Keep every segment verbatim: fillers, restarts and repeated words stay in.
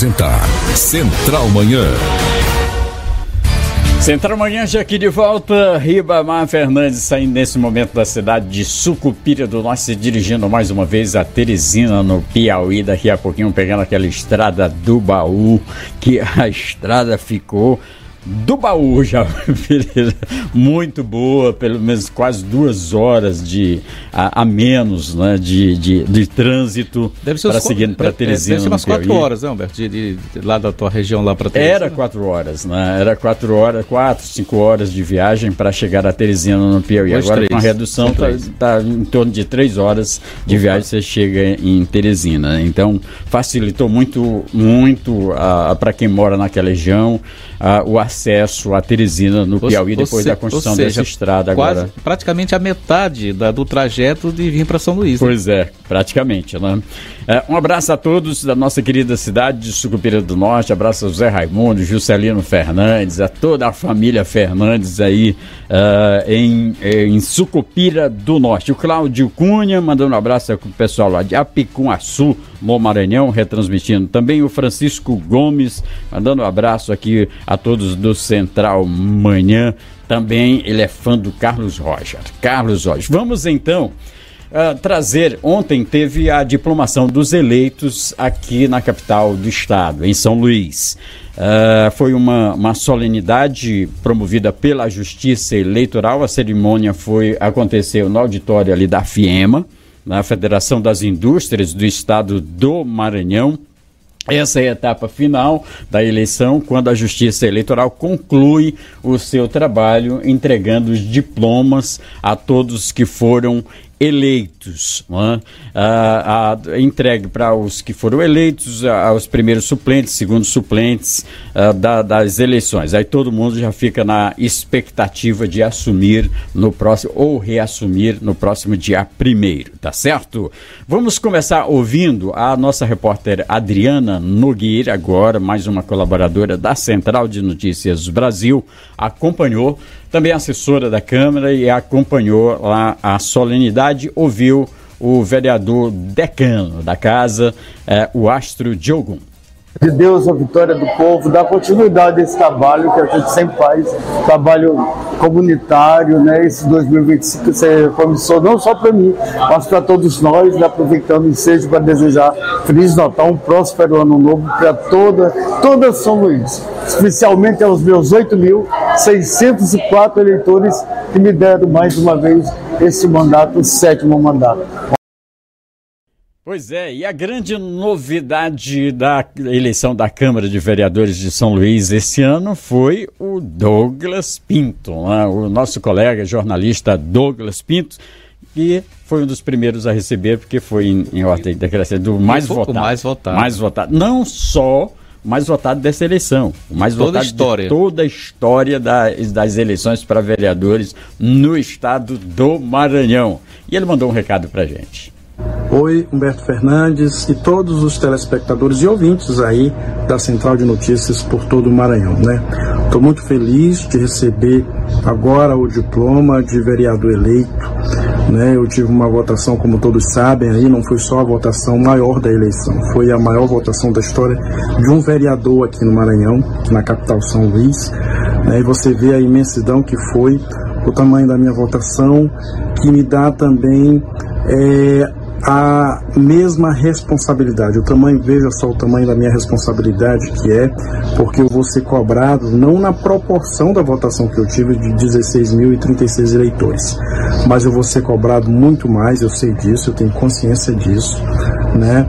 apresentar Central Manhã. Central Manhã já aqui de volta. Ribamar Fernandes saindo nesse momento da cidade de Sucupira do Norte, se dirigindo mais uma vez a Teresina, no Piauí. Daqui a pouquinho pegando aquela estrada do baú, que a estrada ficou do baú já, muito boa, pelo menos quase duas horas de, a, a menos, né, de, de, de trânsito para seguindo para Teresina. Deve ser umas quatro horas, né, Humberto, de, de, de lá da tua região lá para Teresina. Era quatro horas, né? Era quatro horas, quatro, cinco horas de viagem para chegar a Teresina no Piauí. Dois, Agora três. com a redução está tá em torno de três horas de viagem, você chega em Teresina. Então facilitou muito, muito uh, para quem mora naquela região uh, o acesso a Teresina no Piauí, depois se, da construção seja, dessa estrada quase, agora. Praticamente a metade da, do trajeto de vir para São Luís. Pois né? é, praticamente, né? É, um abraço a todos da nossa querida cidade de Sucupira do Norte, abraço ao Zé Raimundo, Juscelino Fernandes, a toda a família Fernandes aí uh, em, em Sucupira do Norte. O Cláudio Cunha mandando um abraço pro pessoal lá de Apicum-Açu, no Maranhão, retransmitindo. Também o Francisco Gomes mandando um abraço aqui a todos do Central Manhã. Também ele é fã do Carlos Roger. Carlos Roger. Vamos então uh, trazer, ontem teve a diplomação dos eleitos aqui na capital do estado, em São Luís. Uh, foi uma, uma solenidade promovida pela Justiça Eleitoral. A cerimônia foi, aconteceu no auditório ali da FIEMA, na Federação das Indústrias do Estado do Maranhão. Essa é a etapa final da eleição, quando a Justiça Eleitoral conclui o seu trabalho entregando os diplomas a todos que foram eleitos, né? ah, ah, entregue para os que foram eleitos, aos primeiros suplentes, segundos suplentes ah, da, das eleições. Aí todo mundo já fica na expectativa de assumir no próximo, ou reassumir no próximo dia primeiro, tá certo? Vamos começar ouvindo a nossa repórter Adriana Nogueira, agora mais uma colaboradora da Central de Notícias Brasil, acompanhou, também assessora da Câmara, e acompanhou lá a solenidade, ouviu o vereador decano da casa, eh, o Astro Diogun. De Deus, a vitória do povo, dar continuidade a esse trabalho que a gente sempre faz, trabalho comunitário, né? Esse dois mil e vinte e cinco você começou não só para mim, mas para todos nós, né? Aproveitando o ensejo para desejar Feliz Natal, um próspero ano novo para toda, toda São Luís, especialmente aos meus oito mil seiscentos e quatro eleitores que me deram mais uma vez esse mandato, o sétimo mandato. Pois é, e a grande novidade da eleição da Câmara de Vereadores de São Luís esse ano foi o Douglas Pinto, né? O nosso colega jornalista Douglas Pinto, que foi um dos primeiros a receber, porque foi em, em ordem decrescente do mais votado. mais votado. Mais votado. Não só o mais votado dessa eleição, o mais toda votado a história. de toda a história das, das eleições para vereadores no estado do Maranhão. E ele mandou um recado pra gente. Oi, Humberto Fernandes e todos os telespectadores e ouvintes aí da Central de Notícias por todo o Maranhão, né? Estou muito feliz de receber agora o diploma de vereador eleito, né? Eu tive uma votação, como todos sabem aí, não foi só a votação maior da eleição, foi a maior votação da história de um vereador aqui no Maranhão, na capital São Luís, né? E você vê a imensidão que foi, o tamanho da minha votação, que me dá também é, a mesma responsabilidade, o tamanho, veja só o tamanho da minha responsabilidade que é, porque eu vou ser cobrado não na proporção da votação que eu tive de dezesseis mil e trinta e seis eleitores, mas eu vou ser cobrado muito mais, eu sei disso, eu tenho consciência disso, né?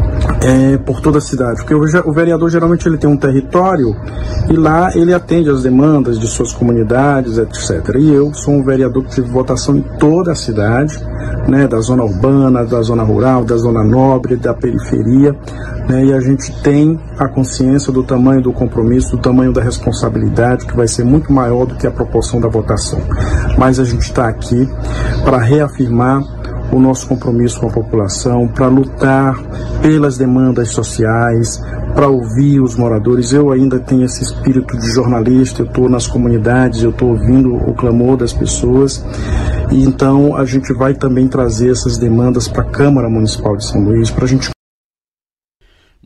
É, por toda a cidade, porque o, o vereador geralmente ele tem um território e lá ele atende às demandas de suas comunidades, etcétera. E eu sou um vereador que tive votação em toda a cidade, né, da zona urbana, da zona rural, da zona nobre, da periferia, né, e a gente tem a consciência do tamanho do compromisso, do tamanho da responsabilidade, que vai ser muito maior do que a proporção da votação. Mas a gente está aqui para reafirmar o nosso compromisso com a população, para lutar pelas demandas sociais, para ouvir os moradores. Eu ainda tenho esse espírito de jornalista, eu estou nas comunidades, eu estou ouvindo o clamor das pessoas, e então a gente vai também trazer essas demandas para a Câmara Municipal de São Luís, para a gente.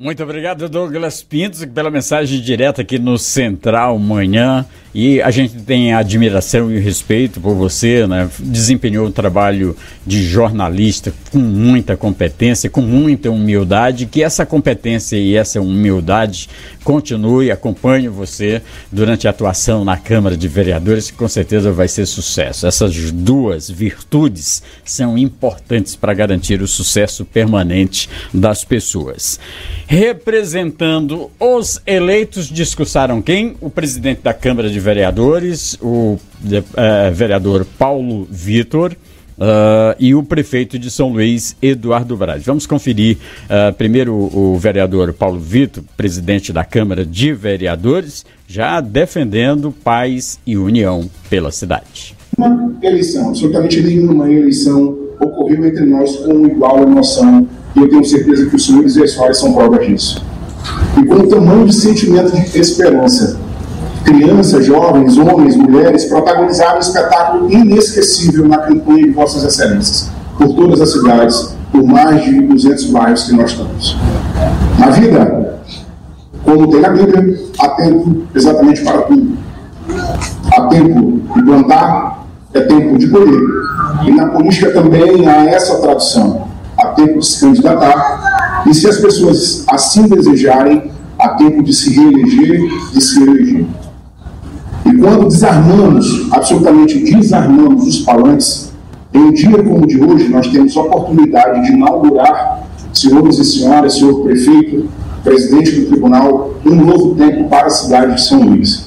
Muito obrigado, Douglas Pinto, pela mensagem direta aqui no Central Manhã. E a gente tem admiração e respeito por você, né? Desempenhou um trabalho de jornalista com muita competência, com muita humildade. Que essa competência e essa humildade continue, acompanhe você durante a atuação na Câmara de Vereadores, que com certeza vai ser sucesso. Essas duas virtudes são importantes para garantir o sucesso permanente das pessoas. Representando os eleitos, discursaram quem? O presidente da Câmara de Vereadores, o uh, vereador Paulo Vitor, uh, e o prefeito de São Luís, Eduardo Braz. Vamos conferir uh, primeiro o, o vereador Paulo Vitor, presidente da Câmara de Vereadores, já defendendo paz e união pela cidade. Uma eleição, absolutamente nenhuma eleição ocorreu entre nós com igual emoção, e eu tenho certeza que os senhores e as senhoras são provas disso. E com o tamanho de sentimento de esperança, crianças, jovens, homens, mulheres protagonizaram um espetáculo inesquecível na campanha de Vossas Excelências, por todas as cidades, por mais de duzentos bairros que nós temos. Na vida, como tem na Bíblia, há tempo exatamente para tudo. Há tempo de plantar, é tempo de colher. E na política também há essa tradução. Há tempo de se candidatar, e se as pessoas assim desejarem, há tempo de se reeleger, de se eleger. E quando desarmamos, absolutamente desarmamos os palanques, em um dia como o de hoje, nós temos a oportunidade de inaugurar, senhores e senhoras, senhor prefeito, presidente do tribunal, um novo tempo para a cidade de São Luís.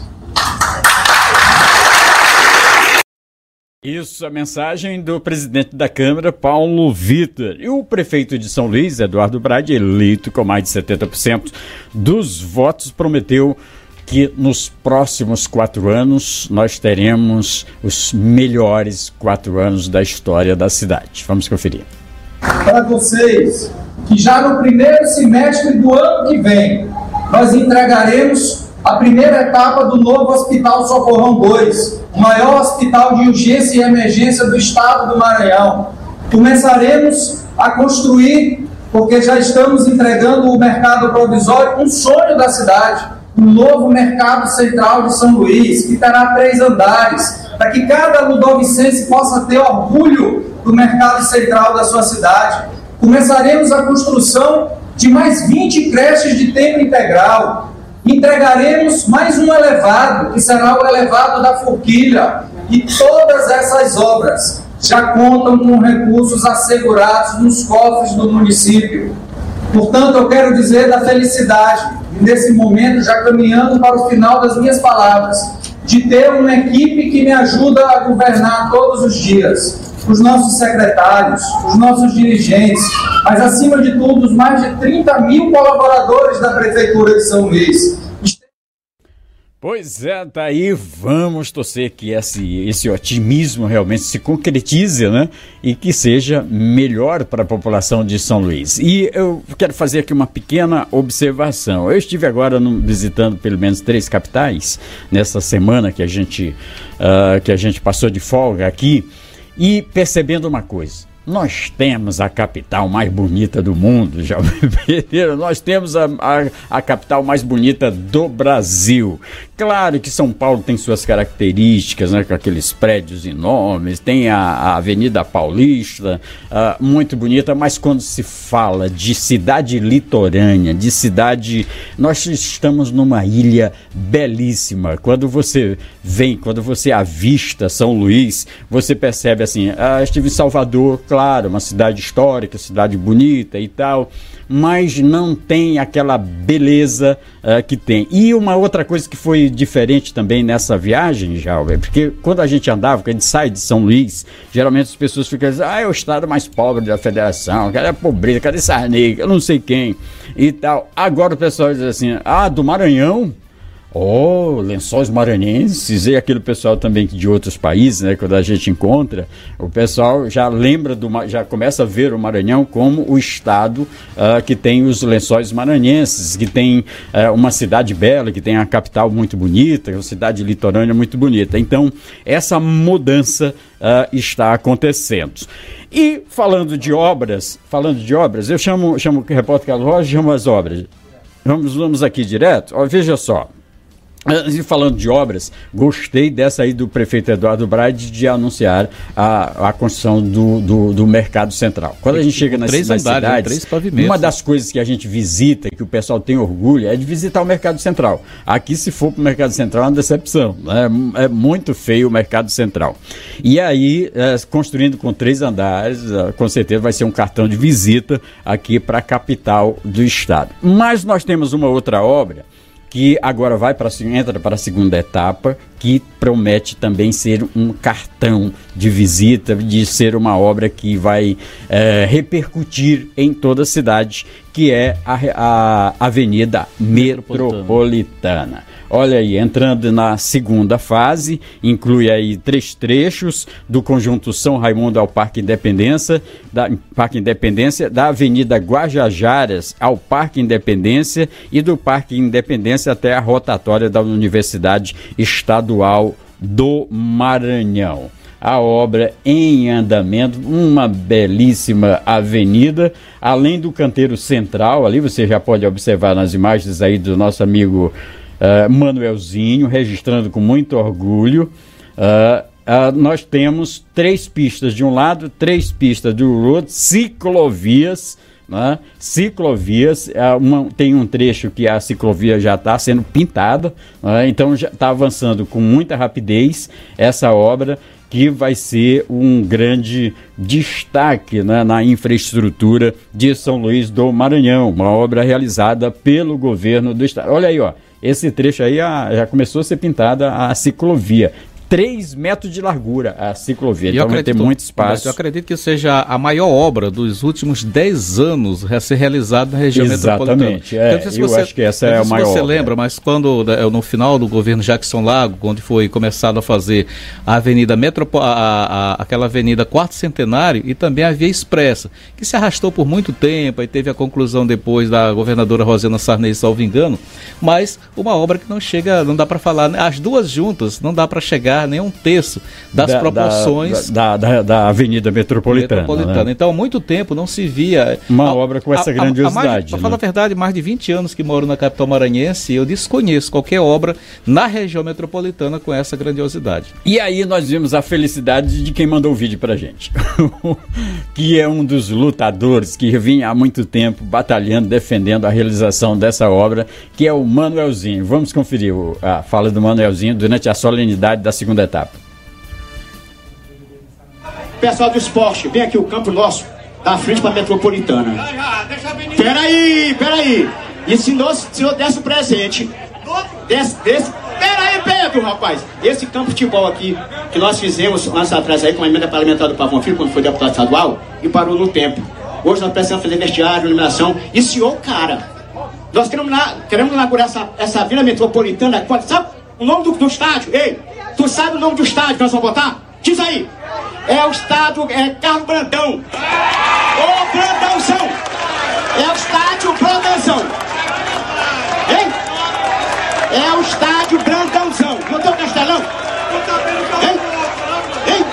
Isso, a mensagem do presidente da Câmara, Paulo Vitor. E o prefeito de São Luís, Eduardo Braz, eleito com mais de setenta por cento dos votos, prometeu que nos próximos quatro anos nós teremos os melhores quatro anos da história da cidade. Vamos conferir. Para vocês, que já no primeiro semestre do ano que vem, nós entregaremos a primeira etapa do novo Hospital Socorrão dois, o maior hospital de urgência e emergência do estado do Maranhão. Começaremos a construir, porque já estamos entregando o mercado provisório, um sonho da cidade, um novo mercado central de São Luís, que terá três andares, para que cada ludovicense possa ter orgulho do mercado central da sua cidade. Começaremos a construção de mais vinte creches de tempo integral. Entregaremos mais um elevado, que será o elevado da Forquilha, e todas essas obras já contam com recursos assegurados nos cofres do município. Portanto, eu quero dizer da felicidade, e nesse momento, já caminhando para o final das minhas palavras, de ter uma equipe que me ajuda a governar todos os dias. Os nossos secretários, os nossos dirigentes, mas acima de tudo, os mais de trinta mil colaboradores da Prefeitura de São Luís. Pois é, tá aí, vamos torcer que esse, esse otimismo realmente se concretize, né? E que seja melhor para a população de São Luís. E eu quero fazer aqui uma pequena observação. Eu estive agora no, visitando pelo menos três capitais, nessa semana que a gente, uh, que a gente passou de folga aqui, e percebendo uma coisa: nós temos a capital mais bonita do mundo, já perderam? Nós temos a, a, a capital mais bonita do Brasil. Claro que São Paulo tem suas características, né, com aqueles prédios enormes, tem a, a Avenida Paulista, uh, muito bonita, mas quando se fala de cidade litorânea, de cidade... Nós estamos numa ilha belíssima. Quando você vem, quando você avista São Luís, você percebe assim, ah, estive em Salvador, claro, uma cidade histórica, cidade bonita e tal, mas não tem aquela beleza uh, que tem. E uma outra coisa que foi diferente também nessa viagem, Jalber, porque quando a gente andava, quando a gente sai de São Luís, geralmente as pessoas ficam dizendo, ah, é o estado mais pobre da federação, cadê a pobreza, cadê Sarney, eu não sei quem e tal. Agora o pessoal diz assim, ah, do Maranhão? Oh, Lençóis Maranhenses, e aquele pessoal também de outros países, né, quando a gente encontra, o pessoal já lembra, do, já começa a ver o Maranhão como o estado uh, que tem os Lençóis Maranhenses, que tem uh, uma cidade bela, que tem a capital muito bonita, uma cidade litorânea muito bonita. Então, essa mudança uh, está acontecendo. E falando de obras, falando de obras, eu chamo, chamo o repórter Carlos Rocha, chamo as obras. vamos, vamos aqui direto. Ó, veja só. E falando de obras, gostei dessa aí do prefeito Eduardo Braide de anunciar a, a construção do, do, do Mercado Central. Quando a gente chega nas, nas cidades, uma das coisas que a gente visita, que o pessoal tem orgulho, é de visitar o Mercado Central. Aqui, se for para o Mercado Central, é uma decepção. Né? É muito feio o Mercado Central. E aí, é, construindo com três andares, é, com certeza vai ser um cartão de visita aqui para a capital do estado. Mas nós temos uma outra obra que agora vai para entra para a segunda etapa, que promete também ser um cartão de visita, de ser uma obra que vai é, repercutir em toda a cidade, que é a, a Avenida Metropolitana. Metropolitana. Olha aí, entrando na segunda fase, inclui aí três trechos do conjunto São Raimundo ao Parque Independência, da Parque Independência, da Avenida Guajajaras ao Parque Independência e do Parque Independência até a rotatória da Universidade Estadual do Maranhão. A obra em andamento, uma belíssima avenida, além do canteiro central, ali você já pode observar nas imagens aí do nosso amigo Uh, Manuelzinho, registrando com muito orgulho. Uh, uh, nós temos três pistas de um lado, três pistas do outro, ciclovias, né? Ciclovias, uh, uma, tem um trecho que a ciclovia já está sendo pintada, uh, então já está avançando com muita rapidez essa obra, que vai ser um grande destaque, né, na infraestrutura de São Luís do Maranhão, uma obra realizada pelo governo do estado. Olha aí, ó, esse trecho aí a, já começou a ser pintada a ciclovia. três metros de largura a ciclovia, então vai ter muito espaço. Eu acredito que seja a maior obra dos últimos dez anos a ser realizada na região metropolitana. Exatamente, é, então, eu você, acho que essa é a maior obra. Você obra. lembra, mas quando, no final do governo Jackson Lago, onde foi começado a fazer a avenida Metropo, a, a, aquela avenida Quarto Centenário e também a Via Expressa, que se arrastou por muito tempo, e teve a conclusão depois da governadora Rosiana Sarney, salvo engano, mas uma obra que não chega, não dá para falar, as duas juntas, não dá para chegar nem um terço das da, proporções da, da, da, da Avenida Metropolitana. Metropolitana. Né? Então, há muito tempo não se via uma a, obra com essa a, grandiosidade. Para né? falar a verdade, mais de vinte anos que moro na capital maranhense, eu desconheço qualquer obra na região metropolitana com essa grandiosidade. E aí nós vimos a felicidade de quem mandou o vídeo pra gente, que é um dos lutadores que vinha há muito tempo batalhando, defendendo a realização dessa obra, que é o Manuelzinho. Vamos conferir a fala do Manuelzinho durante a solenidade da segunda etapa. Pessoal do esporte, vem aqui o campo nosso, da frente para a Metropolitana. Peraí, peraí. E se o senhor desse o presente, desse, desse, peraí, Pedro, rapaz. Esse campo de futebol aqui, que nós fizemos anos atrás aí com a emenda parlamentar do Pavão Filho, quando foi deputado estadual, e parou no tempo. Hoje nós precisamos fazer vestiário, iluminação, e senhor, cara, nós queremos, queremos inaugurar essa, essa Vila Metropolitana, sabe o nome do, do estádio? Ei, tu sabe o nome do estádio que nós vamos botar? Diz aí. É o estádio, é Carlos Brandão. Ô, Brandãozão. É o estádio Brandãozão. Hein? É o estádio Brandãozão. Não tem o Castelão? Hein? Hein?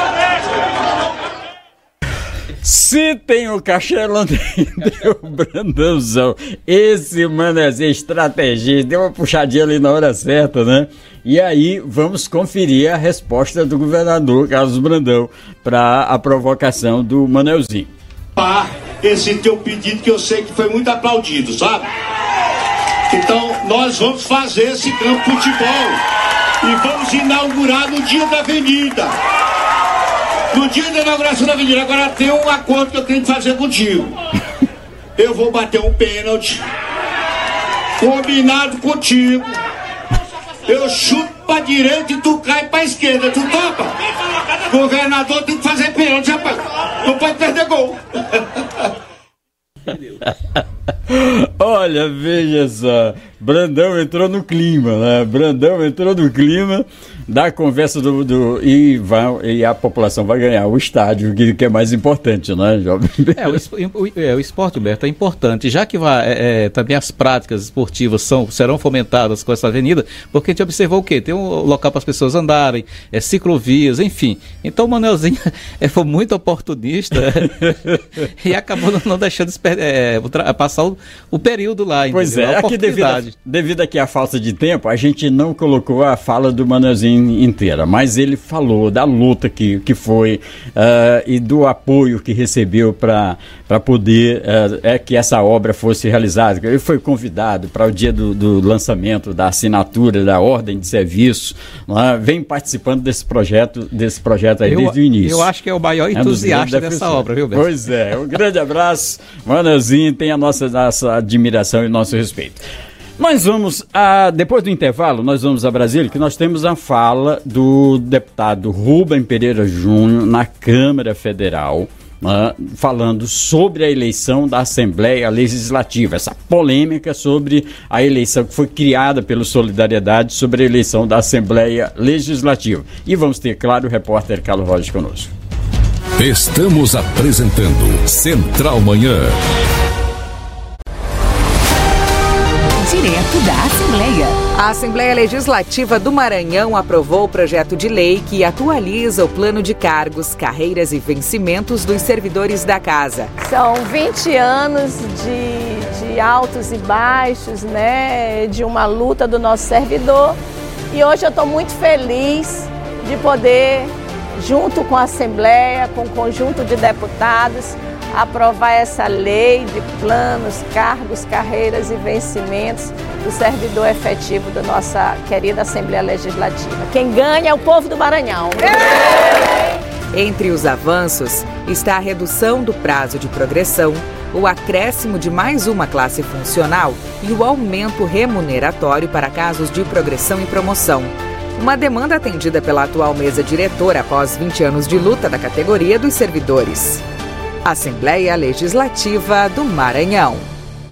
Se tem o Castelão, tem o Brandãozão. Esse mano é estrategista, deu uma puxadinha ali na hora certa, né? E aí vamos conferir a resposta do governador Carlos Brandão para a provocação do Manuelzinho. Ah, esse teu pedido que eu sei que foi muito aplaudido, sabe? Então nós vamos fazer esse campo de futebol e vamos inaugurar no dia da avenida. No dia da inauguração da avenida. Agora tem um acordo que eu tenho que fazer contigo. Eu vou bater um pênalti combinado contigo. Eu chuto pra direita e tu cai pra esquerda. Tu topa? Governador tem que fazer pênalti, rapaz. Não pode perder gol. Olha, veja só, Brandão entrou no clima, né? Brandão entrou no clima da conversa do, do e, vai, e a população vai ganhar o estádio, que, que é mais importante, né, jovem? É, o, o, é, o esporte, Humberto, é importante, já que vai, é, é, também as práticas esportivas são, serão fomentadas com essa avenida, porque a gente observou o quê? Tem um local para as pessoas andarem, é, ciclovias, enfim. Então o Manuelzinho é, foi muito oportunista e acabou não deixando é, passar o, o período. período lá. Pois entendeu? é, aqui devido, a, devido aqui à falta de tempo, a gente não colocou a fala do Manelzinho inteira, mas ele falou da luta que, que foi uh, e do apoio que recebeu para poder uh, é que essa obra fosse realizada. Ele foi convidado para o dia do, do lançamento da assinatura da ordem de serviço, é? Vem participando desse projeto, desse projeto aí eu, desde o início. Eu acho que é o maior entusiasta é dessa obra, viu, Beto? Pois é, um grande abraço, Manelzinho, tem a nossa, nossa admiração e nosso respeito. Nós vamos, a, depois do intervalo, nós vamos a Brasília, que nós temos a fala do deputado Rubem Pereira Júnior na Câmara Federal, uh, falando sobre a eleição da Assembleia Legislativa, essa polêmica sobre a eleição que foi criada pelo Solidariedade sobre a eleição da Assembleia Legislativa. E vamos ter, claro, o repórter Carlos Rocha conosco. Estamos apresentando Central Manhã. Direto da Assembleia. A Assembleia Legislativa do Maranhão aprovou o projeto de lei que atualiza o plano de cargos, carreiras e vencimentos dos servidores da casa. São vinte anos de, de altos e baixos, né, de uma luta do nosso servidor. E hoje eu estou muito feliz de poder, junto com a Assembleia, com o conjunto de deputados, aprovar essa lei de planos, cargos, carreiras e vencimentos do servidor efetivo da nossa querida Assembleia Legislativa. Quem ganha é o povo do Maranhão. Entre os avanços está a redução do prazo de progressão, o acréscimo de mais uma classe funcional e o aumento remuneratório para casos de progressão e promoção. Uma demanda atendida pela atual mesa diretora após vinte anos de luta da categoria dos servidores. Assembleia Legislativa do Maranhão.